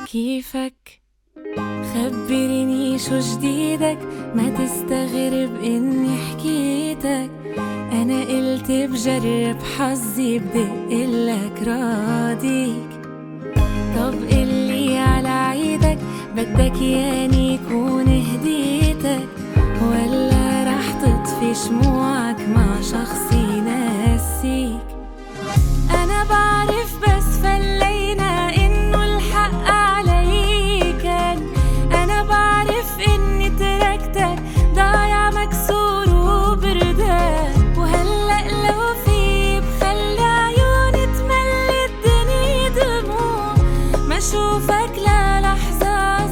كيفك؟ خبرني شو جديدك، ما تستغرب اني حكيتك. انا قلت بجرب حظي بدقلك راضيك. طب قلي على عيدك، بدك ياني كون هديتك، ولا رح تطفي شموعك مع شخص ينسيك؟ انا بعرف بس فلينا انه الحق علي كان. انا بعرف اني تركتك ضايع مكسور وبردان، وهلأ لو في بخلي عيوني تملي الدنيا دموع، ما اشوفك للحظة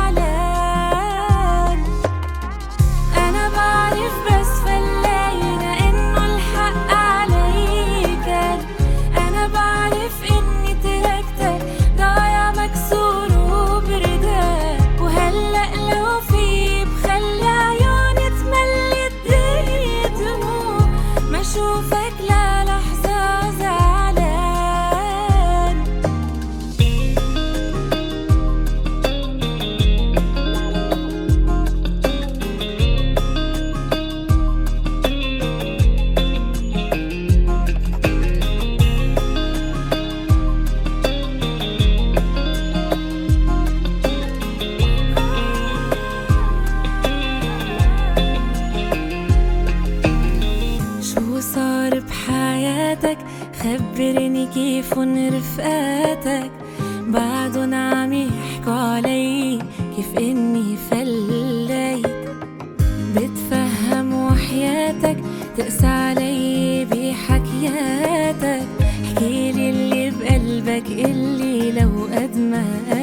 زعلان. انا بعرف بس فلينا انه الحق علي كان. انا بعرف اني تركتك ضايع مكسور وبردان، وهلأ لو في بخلي عيوني تملي الدنيا دموع، ما اشوفك للحظة زعلان. شو صار بحياتك؟ خبرني كيفن رفقاتك، بعدن عم يحكوا علي كيف اني فليت. بتفهم وحياتك تقسى علي بحكياتك، احكيلي اللي بقلبك، اللي لو قد ما